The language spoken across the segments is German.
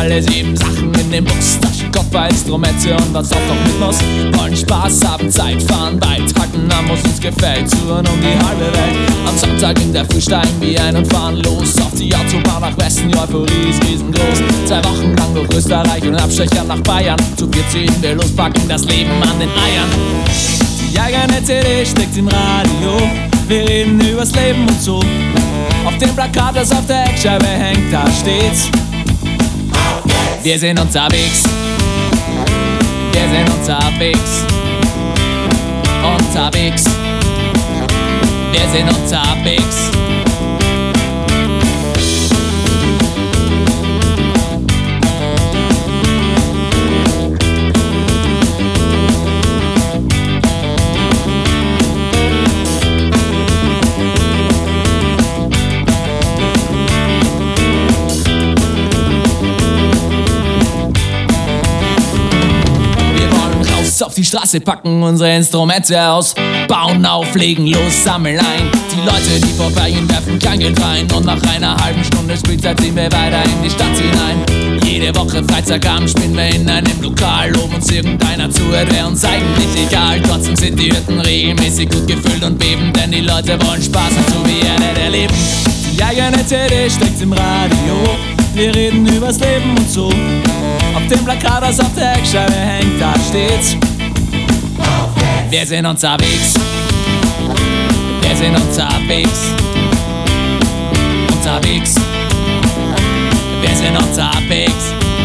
alle 7 Sachen in den Bus. Taschenkoffer, Instrumente und was auch noch mit muss. Wollen Spaß haben, Zeit fahren, beitragen am Muss. Uns gefällt, Touren um die halbe Welt. Am Sonntag in der Früh steigen wir ein und fahren los auf die Autobahn nach Westen, die Euphorie ist riesengroß. 2 Wochen lang durch Österreich und Abstecher nach Bayern. Zu 4 ziehen wir los, packen das Leben an den Eiern. Die eigene CD steckt im Radio, wir reden übers Leben und so. Auf dem Plakat, das auf der Eckscheibe hängt, da steht's: wir sind unterwegs, wir sind unterwegs, unterwegs, wir sind unterwegs. Auf die Straße, packen unsere Instrumente aus, bauen auf, legen los, sammeln ein. Die Leute, die vorbeigehen, werfen Kleingeld rein. Und nach einer halben Stunde Spielzeit ziehen wir weiter in die Stadt hinein. Jede Woche Freitagabend spielen wir in einem Lokal. Ob uns irgendeiner zuhört, wäre uns eigentlich egal. Trotzdem sind die Hütten regelmäßig gut gefüllt und beben, denn die Leute wollen Spaß und so wie er nicht erleben. Die eigene CD steckt im Radio, wir reden übers Leben und so. Auf dem Plakat, das auf der Eckscheibe hängt, da steht's: wir sind unterwegs, wir sind unterwegs, unterwegs, wir sind unterwegs.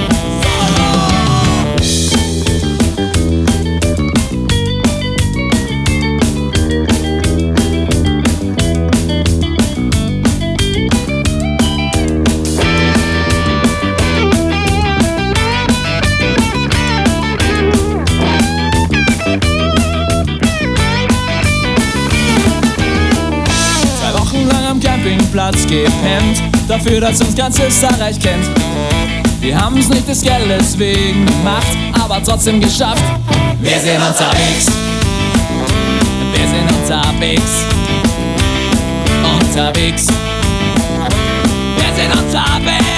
Campingplatz gepennt, dafür, dass uns ganz Österreich kennt. Wir haben's nicht des Geldes wegen gemacht, aber trotzdem geschafft. Wir sind unterwegs, wir sind unterwegs, unterwegs, wir sind unterwegs.